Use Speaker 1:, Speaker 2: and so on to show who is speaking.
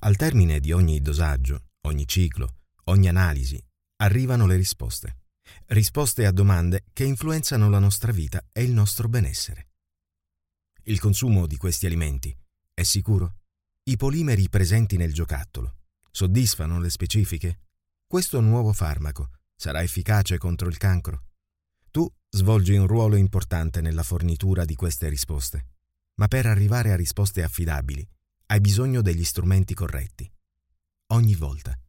Speaker 1: Al termine di ogni dosaggio, ogni ciclo, ogni analisi, arrivano le risposte. Risposte a domande che influenzano la nostra vita e il nostro benessere. Il consumo di questi alimenti è sicuro? I polimeri presenti nel giocattolo soddisfano le specifiche? Questo nuovo farmaco sarà efficace contro il cancro? Tu svolgi un ruolo importante nella fornitura di queste risposte, ma per arrivare a risposte affidabili hai bisogno degli strumenti corretti. Ogni volta